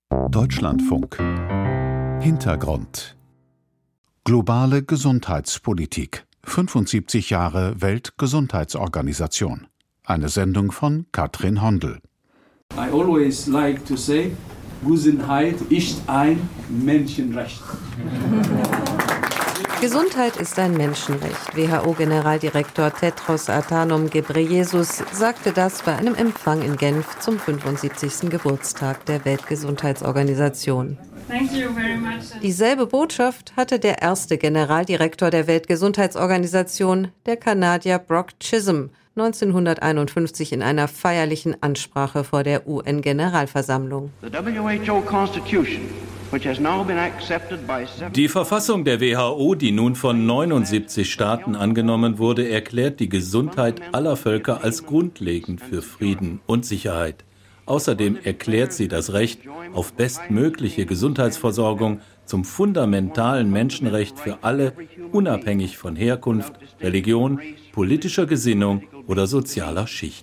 Deutschlandfunk. Hintergrund. Globale Gesundheitspolitik. 75 Jahre Weltgesundheitsorganisation. Eine Sendung von Katrin Hondel. I always like to say, Gesundheit ist ein Menschenrecht. Gesundheit ist ein Menschenrecht. WHO-Generaldirektor Tedros Adhanom Ghebreyesus sagte das bei einem Empfang in Genf zum 75. Geburtstag der Weltgesundheitsorganisation. Dieselbe Botschaft hatte der erste Generaldirektor der Weltgesundheitsorganisation, der Kanadier Brock Chisholm, 1951 in einer feierlichen Ansprache vor der UN-Generalversammlung. Die Verfassung der WHO, die nun von 79 Staaten angenommen wurde, erklärt die Gesundheit aller Völker als grundlegend für Frieden und Sicherheit. Außerdem erklärt sie das Recht auf bestmögliche Gesundheitsversorgung zum fundamentalen Menschenrecht für alle, unabhängig von Herkunft, Religion, politischer Gesinnung oder sozialer Schicht.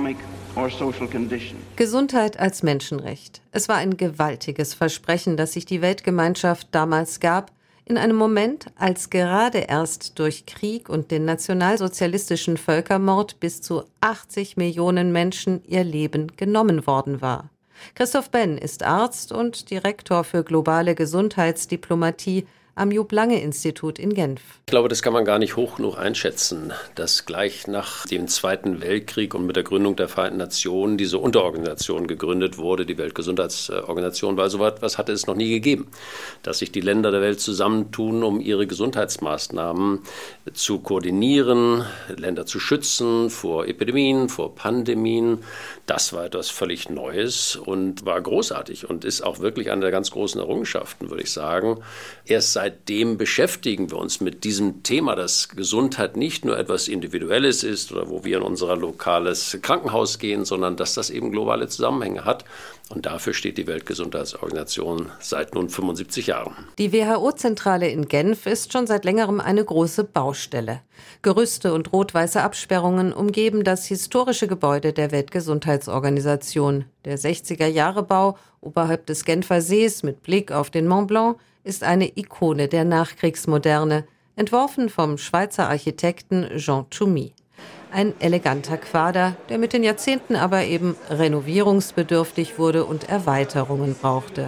Gesundheit als Menschenrecht. Es war ein gewaltiges Versprechen, das sich die Weltgemeinschaft damals gab, in einem Moment, als gerade erst durch Krieg und den nationalsozialistischen Völkermord bis zu 80 Millionen Menschen ihr Leben genommen worden war. Christoph Benn ist Arzt und Direktor für globale Gesundheitsdiplomatie am Jupp-Lange-Institut in Genf. Ich glaube, das kann man gar nicht hoch genug einschätzen, dass gleich nach dem Zweiten Weltkrieg und mit der Gründung der Vereinten Nationen diese Unterorganisation gegründet wurde, die Weltgesundheitsorganisation, weil so etwas hatte es noch nie gegeben, dass sich die Länder der Welt zusammentun, um ihre Gesundheitsmaßnahmen zu koordinieren, Länder zu schützen vor Epidemien, vor Pandemien. Das war etwas völlig Neues und war großartig und ist auch wirklich eine der ganz großen Errungenschaften, würde ich sagen. Erst seitdem beschäftigen wir uns mit diesem Thema, dass Gesundheit nicht nur etwas Individuelles ist oder wo wir in unser lokales Krankenhaus gehen, sondern dass das eben globale Zusammenhänge hat. Und dafür steht die Weltgesundheitsorganisation seit nun 75 Jahren. Die WHO-Zentrale in Genf ist schon seit längerem eine große Baustelle. Gerüste und rot-weiße Absperrungen umgeben das historische Gebäude der Weltgesundheitsorganisation. Der 60er-Jahre-Bau oberhalb des Genfer Sees mit Blick auf den Mont Blanc ist eine Ikone der Nachkriegsmoderne, entworfen vom Schweizer Architekten Jean Tschumi. Ein eleganter Quader, der mit den Jahrzehnten aber eben renovierungsbedürftig wurde und Erweiterungen brauchte.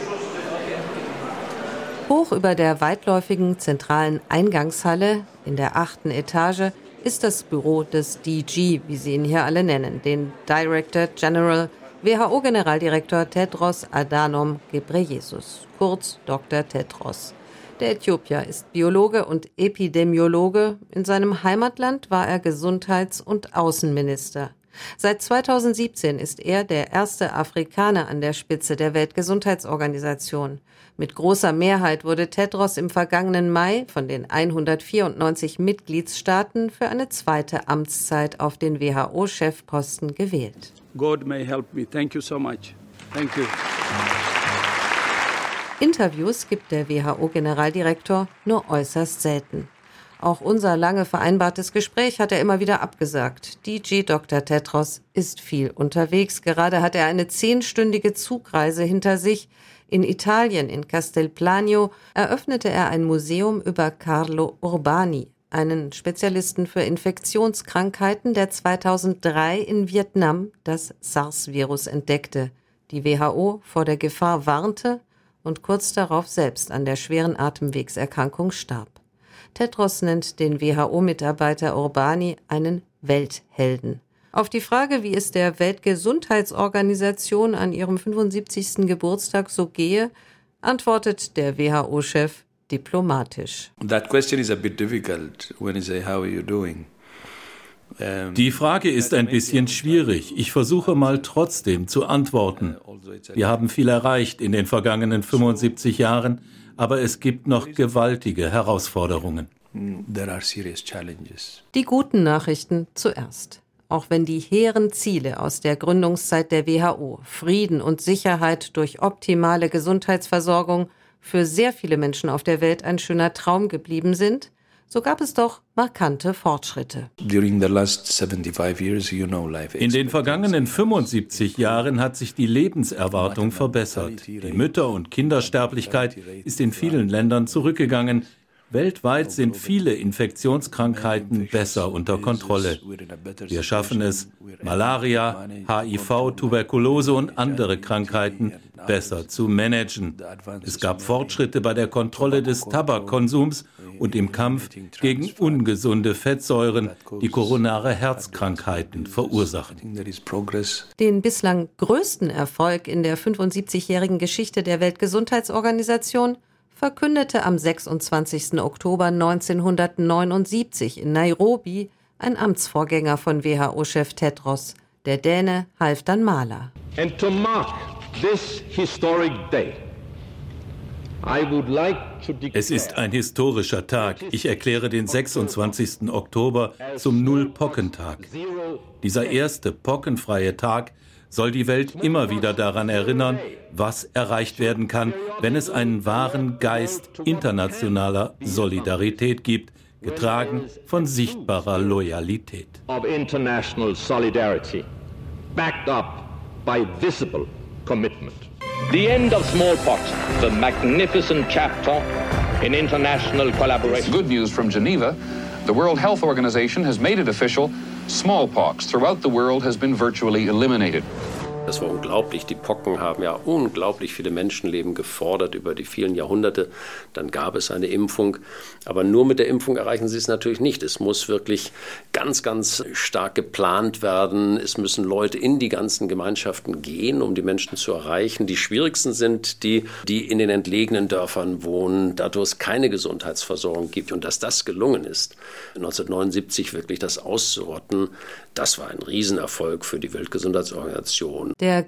Hoch über der weitläufigen zentralen Eingangshalle in der 8. Etage ist das Büro des DG, wie sie ihn hier alle nennen, den Director General, WHO-Generaldirektor Tedros Adhanom Ghebreyesus, kurz Dr. Tedros. Der Äthiopier ist Biologe und Epidemiologe. In seinem Heimatland war er Gesundheits- und Außenminister. Seit 2017 ist er der erste Afrikaner an der Spitze der Weltgesundheitsorganisation. Mit großer Mehrheit wurde Tedros im vergangenen Mai von den 194 Mitgliedsstaaten für eine zweite Amtszeit auf den WHO-Chefposten gewählt. God may help me. Thank you so much. Thank you. Interviews gibt der WHO-Generaldirektor nur äußerst selten. Auch unser lange vereinbartes Gespräch hat er immer wieder abgesagt. DG Dr. Tedros ist viel unterwegs. Gerade hat er eine 10-stündige Zugreise hinter sich. In Italien, in Castelplanio, eröffnete er ein Museum über Carlo Urbani, einen Spezialisten für Infektionskrankheiten, der 2003 in Vietnam das SARS-Virus entdeckte, die WHO vor der Gefahr warnte und kurz darauf selbst an der schweren Atemwegserkrankung starb. Tedros nennt den WHO-Mitarbeiter Urbani einen Welthelden. Auf die Frage, wie es der Weltgesundheitsorganisation an ihrem 75. Geburtstag so gehe, antwortet der WHO-Chef diplomatisch. That question is a bit difficult when you say, how are you doing? Die Frage ist ein bisschen schwierig. Ich versuche mal trotzdem zu antworten. Wir haben viel erreicht in den vergangenen 75 Jahren, aber es gibt noch gewaltige Herausforderungen. There are serious challenges. Die guten Nachrichten zuerst. Auch wenn die hehren Ziele aus der Gründungszeit der WHO, Frieden und Sicherheit durch optimale Gesundheitsversorgung, für sehr viele Menschen auf der Welt ein schöner Traum geblieben sind, So gab es doch markante Fortschritte. During the last 75 years, In den vergangenen 75 Jahren hat sich die Lebenserwartung verbessert. Die Mütter- und Kindersterblichkeit ist in vielen Ländern zurückgegangen. Weltweit sind viele Infektionskrankheiten besser unter Kontrolle. Wir schaffen es, Malaria, HIV, Tuberkulose und andere Krankheiten besser zu managen. Es gab Fortschritte bei der Kontrolle des Tabakkonsums und im Kampf gegen ungesunde Fettsäuren, die koronare Herzkrankheiten verursachen. Den bislang größten Erfolg in der 75-jährigen Geschichte der Weltgesundheitsorganisation verkündete am 26. Oktober 1979 in Nairobi ein Amtsvorgänger von WHO-Chef Tedros, der Däne Halfdan Mahler. And to mark this historic day, I would like to declare, Es ist ein historischer Tag. Ich erkläre den 26. Oktober zum Null-Pocken-Tag. Dieser erste pockenfreie Tag soll die Welt immer wieder daran erinnern, was erreicht werden kann, wenn es einen wahren Geist internationaler Solidarität gibt, getragen von sichtbarer Loyalität. of international solidarity, backed up by visible commitment. The end of smallpox, the magnificent chapter in international collaboration. Good news from Geneva. The World Health Organization has made it official. Smallpox throughout the world has been virtually eliminated. Das war unglaublich. Die Pocken haben ja unglaublich viele Menschenleben gefordert über die vielen Jahrhunderte. Dann gab es eine Impfung. Aber nur mit der Impfung erreichen Sie es natürlich nicht. Es muss wirklich ganz, ganz stark geplant werden. Es müssen Leute in die ganzen Gemeinschaften gehen, um die Menschen zu erreichen. Die schwierigsten sind die in den entlegenen Dörfern wohnen, da wo es keine Gesundheitsversorgung gibt. Und dass das gelungen ist, 1979 wirklich das auszurotten, das war ein Riesenerfolg für die Weltgesundheitsorganisation. Der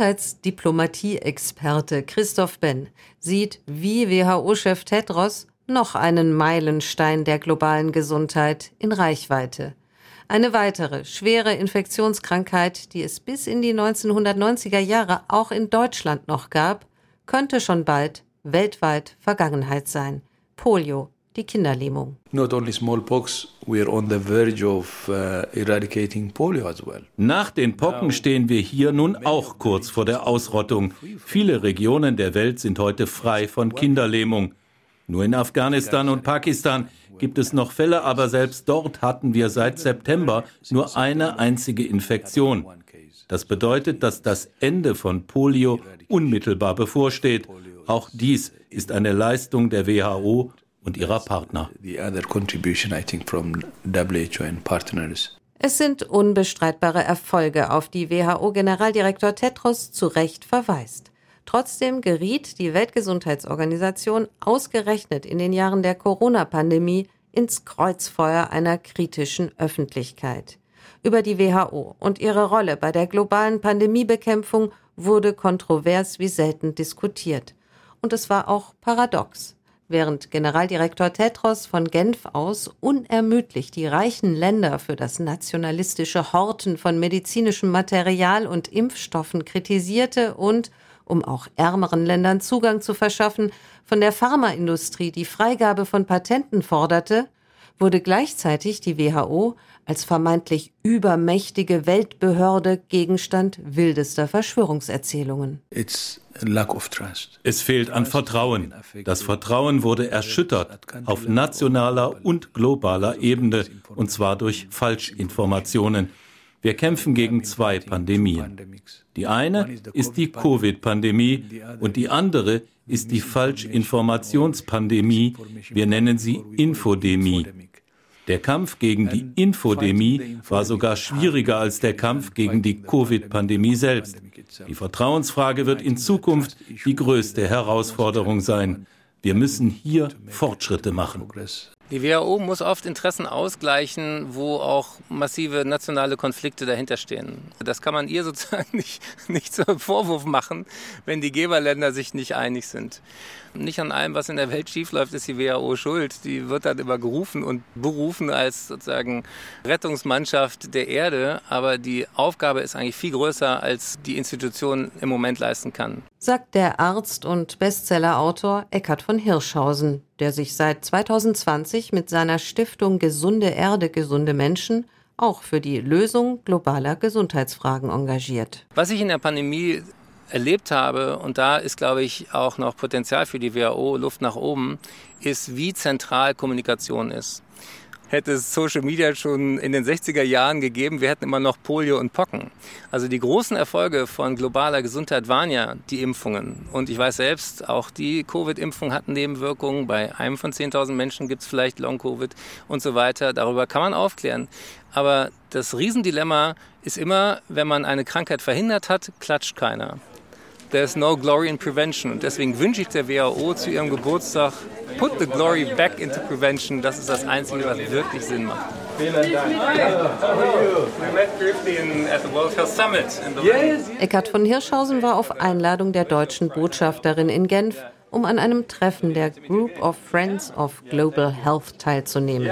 Gesundheitsdiplomatie-Experte Christoph Benn sieht wie WHO-Chef Tedros noch einen Meilenstein der globalen Gesundheit in Reichweite. Eine weitere schwere Infektionskrankheit, die es bis in die 1990er Jahre auch in Deutschland noch gab, könnte schon bald weltweit Vergangenheit sein. Polio, die Kinderlähmung. Not only smallpox, we're on the verge of eradicating polio as well. Nach den Pocken stehen wir hier nun auch kurz vor der Ausrottung. Viele Regionen der Welt sind heute frei von Kinderlähmung. Nur in Afghanistan und Pakistan gibt es noch Fälle, aber selbst dort hatten wir seit September nur eine einzige Infektion. Das bedeutet, dass das Ende von Polio unmittelbar bevorsteht. Auch dies ist eine Leistung der WHO und ihrer Partner. Es sind unbestreitbare Erfolge, auf die WHO-Generaldirektor Tedros zu Recht verweist. Trotzdem geriet die Weltgesundheitsorganisation ausgerechnet in den Jahren der Corona-Pandemie ins Kreuzfeuer einer kritischen Öffentlichkeit. Über die WHO und ihre Rolle bei der globalen Pandemiebekämpfung wurde kontrovers wie selten diskutiert. Und es war auch paradox. Während Generaldirektor Tedros von Genf aus unermüdlich die reichen Länder für das nationalistische Horten von medizinischem Material und Impfstoffen kritisierte und, um auch ärmeren Ländern Zugang zu verschaffen, von der Pharmaindustrie die Freigabe von Patenten forderte, wurde gleichzeitig die WHO als vermeintlich übermächtige Weltbehörde Gegenstand wildester Verschwörungserzählungen. Es fehlt an Vertrauen. Das Vertrauen wurde erschüttert auf nationaler und globaler Ebene, und zwar durch Falschinformationen. Wir kämpfen gegen zwei Pandemien. Die eine ist die Covid-Pandemie und die andere ist die Falschinformationspandemie. Wir nennen sie Infodemie. Der Kampf gegen die Infodemie war sogar schwieriger als der Kampf gegen die Covid-Pandemie selbst. Die Vertrauensfrage wird in Zukunft die größte Herausforderung sein. Wir müssen hier Fortschritte machen. Die WHO muss oft Interessen ausgleichen, wo auch massive nationale Konflikte dahinter stehen. Das kann man ihr sozusagen nicht zum Vorwurf machen, wenn die Geberländer sich nicht einig sind. Nicht an allem, was in der Welt schiefläuft, ist die WHO schuld. Die wird dann immer gerufen und berufen als sozusagen Rettungsmannschaft der Erde. Aber die Aufgabe ist eigentlich viel größer, als die Institution im Moment leisten kann. Sagt der Arzt und Bestsellerautor Eckhard von Hirschhausen. der sich seit 2020 mit seiner Stiftung Gesunde Erde, gesunde Menschen auch für die Lösung globaler Gesundheitsfragen engagiert. Was ich in der Pandemie erlebt habe, und da ist, glaube ich, auch noch Potenzial für die WHO, Luft nach oben, ist, wie zentral Kommunikation ist. Hätte es Social Media schon in den 60er Jahren gegeben, wir hätten immer noch Polio und Pocken. Also die großen Erfolge von globaler Gesundheit waren ja die Impfungen. Und ich weiß selbst, auch die Covid-Impfung hatten Nebenwirkungen. Bei einem von 10.000 Menschen gibt es vielleicht Long-Covid und so weiter. Darüber kann man aufklären. Aber das Riesendilemma ist immer, wenn man eine Krankheit verhindert hat, klatscht keiner. There's no glory in prevention. Und deswegen wünsche ich der WHO zu ihrem Geburtstag, put the glory back into prevention. Das ist das Einzige, was wirklich Sinn macht. Vielen Dank. We met briefly at the World Health Summit. Eckhard von Hirschhausen war auf Einladung der deutschen Botschafterin in Genf, um an einem Treffen der Group of Friends of Global Health teilzunehmen.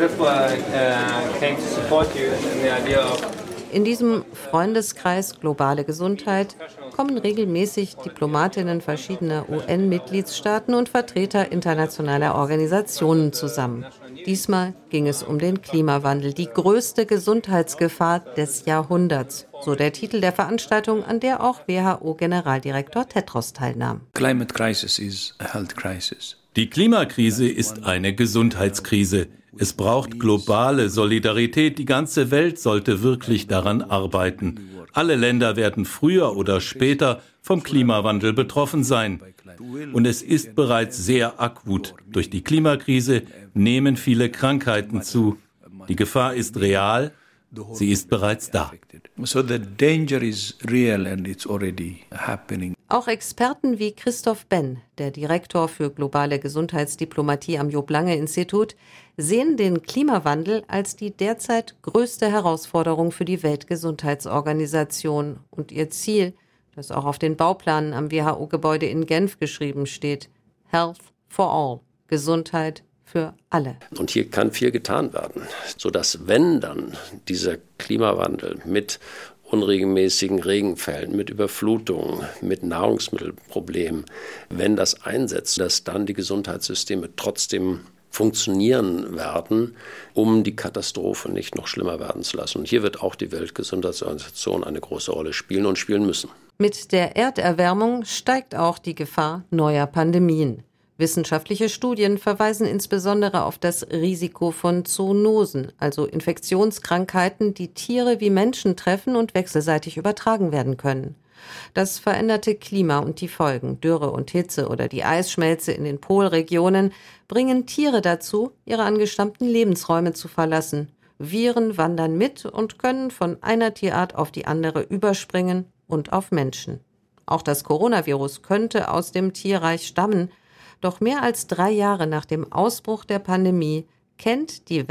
In diesem Freundeskreis Globale Gesundheit kommen regelmäßig Diplomatinnen verschiedener UN-Mitgliedstaaten und Vertreter internationaler Organisationen zusammen. Diesmal ging es um den Klimawandel, die größte Gesundheitsgefahr des Jahrhunderts, so der Titel der Veranstaltung, an der auch WHO-Generaldirektor Tedros teilnahm. Climate crisis is a health crisis. Die Klimakrise ist eine Gesundheitskrise. Es braucht globale Solidarität. Die ganze Welt sollte wirklich daran arbeiten. Alle Länder werden früher oder später vom Klimawandel betroffen sein. Und es ist bereits sehr akut. Durch die Klimakrise nehmen viele Krankheiten zu. Die Gefahr ist real. Sie ist bereits da. So the danger is real and it's already happening. Auch Experten wie Christoph Benn, der Direktor für globale Gesundheitsdiplomatie am Job-Lange-Institut, sehen den Klimawandel als die derzeit größte Herausforderung für die Weltgesundheitsorganisation und ihr Ziel, das auch auf den Bauplanen am WHO-Gebäude in Genf geschrieben steht: Health for all, Gesundheit für alle. Und hier kann viel getan werden, sodass, wenn dann dieser Klimawandel mit unregelmäßigen Regenfällen, mit Überflutungen, mit Nahrungsmittelproblemen, wenn das einsetzt, dass dann die Gesundheitssysteme trotzdem funktionieren werden, um die Katastrophe nicht noch schlimmer werden zu lassen. Und hier wird auch die Weltgesundheitsorganisation eine große Rolle spielen und spielen müssen. Mit der Erderwärmung steigt auch die Gefahr neuer Pandemien. Wissenschaftliche Studien verweisen insbesondere auf das Risiko von Zoonosen, also Infektionskrankheiten, die Tiere wie Menschen treffen und wechselseitig übertragen werden können. Das veränderte Klima und die Folgen, Dürre und Hitze oder die Eisschmelze in den Polregionen, bringen Tiere dazu, ihre angestammten Lebensräume zu verlassen. Viren wandern mit und können von einer Tierart auf die andere überspringen und auf Menschen. Auch das Coronavirus könnte aus dem Tierreich stammen. Doch mehr als 3 Jahre nach dem Ausbruch der Pandemie kennt die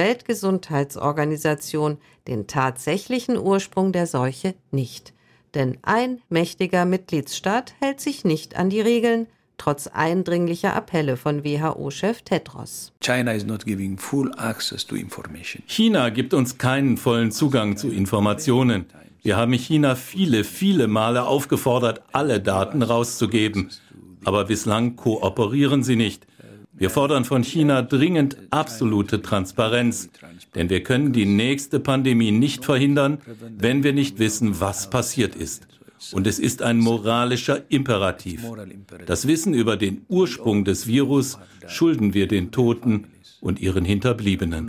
Weltgesundheitsorganisation den tatsächlichen Ursprung der Seuche nicht. Denn ein mächtiger Mitgliedsstaat hält sich nicht an die Regeln, trotz eindringlicher Appelle von WHO-Chef Tedros. China is not giving full access to information. China gibt uns keinen vollen Zugang zu Informationen. Wir haben China viele Male aufgefordert, alle Daten rauszugeben. Aber bislang kooperieren sie nicht. Wir fordern von China dringend absolute Transparenz, denn wir können die nächste Pandemie nicht verhindern, wenn wir nicht wissen, was passiert ist. Und es ist ein moralischer Imperativ. Das Wissen über den Ursprung des Virus schulden wir den Toten und ihren Hinterbliebenen.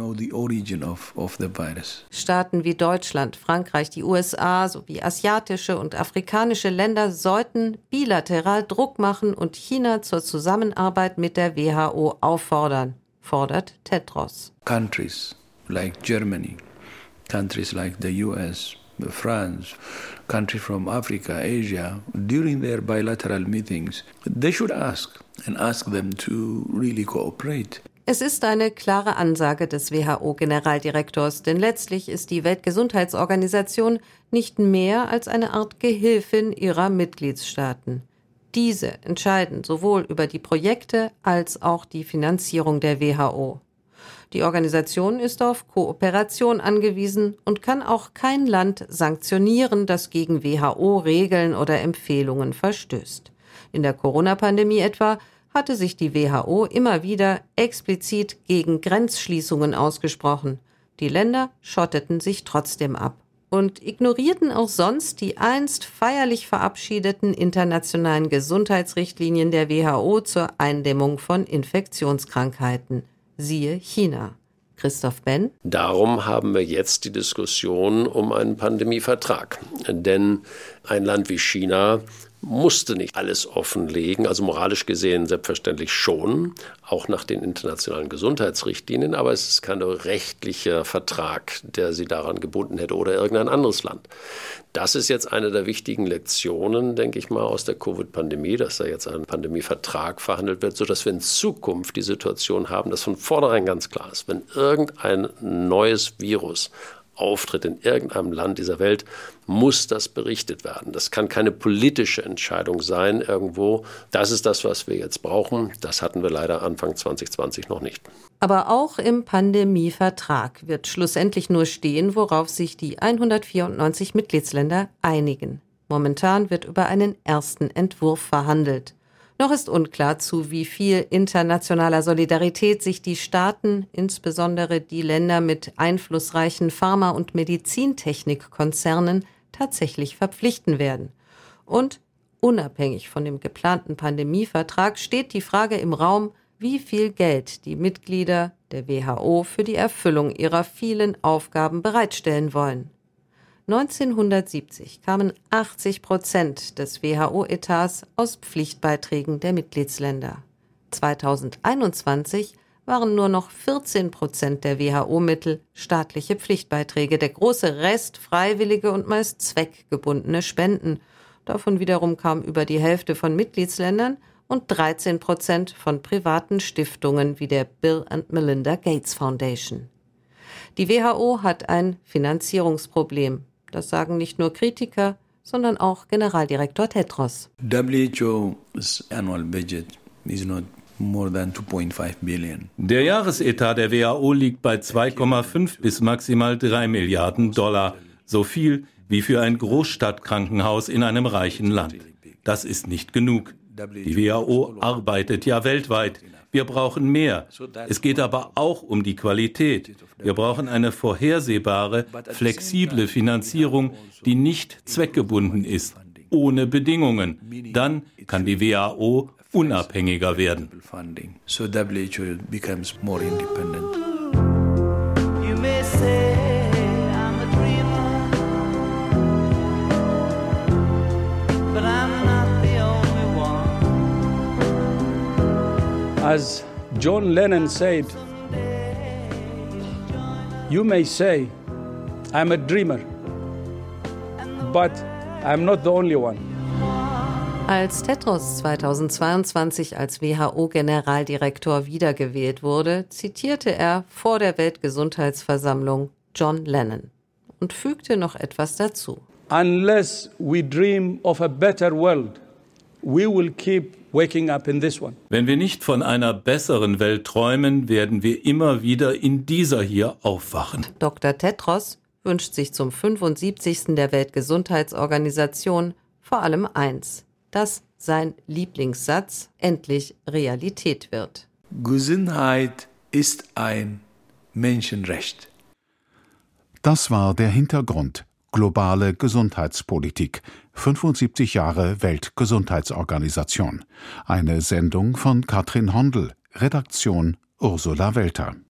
Staaten wie Deutschland, Frankreich, die USA sowie asiatische und afrikanische Länder sollten bilateral Druck machen und China zur Zusammenarbeit mit der WHO auffordern, fordert Tedros. Countries like Germany, countries like the US, France, countries from Africa, Asia, during their bilateral meetings, they should ask them to really cooperate. Es ist eine klare Ansage des WHO-Generaldirektors, denn letztlich ist die Weltgesundheitsorganisation nicht mehr als eine Art Gehilfin ihrer Mitgliedstaaten. Diese entscheiden sowohl über die Projekte als auch die Finanzierung der WHO. Die Organisation ist auf Kooperation angewiesen und kann auch kein Land sanktionieren, das gegen WHO-Regeln oder Empfehlungen verstößt. In der Corona-Pandemie etwa hatte sich die WHO immer wieder explizit gegen Grenzschließungen ausgesprochen. Die Länder schotteten sich trotzdem ab und ignorierten auch sonst die einst feierlich verabschiedeten internationalen Gesundheitsrichtlinien der WHO zur Eindämmung von Infektionskrankheiten. Siehe China. Christoph Benn. Darum haben wir jetzt die Diskussion um einen Pandemievertrag. Denn ein Land wie China musste nicht alles offenlegen, also moralisch gesehen selbstverständlich schon, auch nach den internationalen Gesundheitsrichtlinien, aber es ist kein rechtlicher Vertrag, der sie daran gebunden hätte oder irgendein anderes Land. Das ist jetzt eine der wichtigen Lektionen, denke ich mal, aus der Covid-Pandemie, dass da jetzt ein Pandemievertrag verhandelt wird, sodass wir in Zukunft die Situation haben, dass von vornherein ganz klar ist, wenn irgendein neues Virus auftritt in irgendeinem Land dieser Welt, muss das berichtet werden. Das kann keine politische Entscheidung sein irgendwo. Das ist das, was wir jetzt brauchen. Das hatten wir leider Anfang 2020 noch nicht. Aber auch im Pandemievertrag wird schlussendlich nur stehen, worauf sich die 194 Mitgliedsländer einigen. Momentan wird über einen ersten Entwurf verhandelt. Noch ist unklar, zu wie viel internationaler Solidarität sich die Staaten, insbesondere die Länder mit einflussreichen Pharma- und Medizintechnikkonzernen, tatsächlich verpflichten werden. Und unabhängig von dem geplanten Pandemievertrag steht die Frage im Raum, wie viel Geld die Mitglieder der WHO für die Erfüllung ihrer vielen Aufgaben bereitstellen wollen. 1970 kamen 80% des WHO-Etats aus Pflichtbeiträgen der Mitgliedsländer. 2021 waren nur noch 14% der WHO-Mittel staatliche Pflichtbeiträge, der große Rest freiwillige und meist zweckgebundene Spenden. Davon wiederum kam über die Hälfte von Mitgliedsländern und 13% von privaten Stiftungen wie der Bill and Melinda Gates Foundation. Die WHO hat ein Finanzierungsproblem. Das sagen nicht nur Kritiker, sondern auch Generaldirektor Tedros. WHO's annual budget is not more than 2.5 billion. Der Jahresetat der WHO liegt bei 2,5 bis maximal 3 Milliarden $, so viel wie für ein Großstadtkrankenhaus in einem reichen Land. Das ist nicht genug. Die WHO arbeitet ja weltweit. Wir brauchen mehr. Es geht aber auch um die Qualität. Wir brauchen eine vorhersehbare, flexible Finanzierung, die nicht zweckgebunden ist, ohne Bedingungen. Dann kann die WHO unabhängiger werden. So WHO becomes more independent. You may say I'm a dreamer, but I'm not the only one. As John Lennon said, you may say I'm a dreamer, but I'm not the only one. Als Tedros 2022 als WHO-Generaldirektor wiedergewählt wurde, zitierte er vor der Weltgesundheitsversammlung John Lennon und fügte noch etwas dazu. Unless we dream of a better world, we will keep waking up in this one. Wenn wir nicht von einer besseren Welt träumen, werden wir immer wieder in dieser hier aufwachen. Dr. Tedros wünscht sich zum 75. der Weltgesundheitsorganisation vor allem eins: dass sein Lieblingssatz endlich Realität wird. Gesundheit ist ein Menschenrecht. Das war der Hintergrund. Globale Gesundheitspolitik. 75 Jahre Weltgesundheitsorganisation. Eine Sendung von Katrin Hondel. Redaktion Ursula Welter.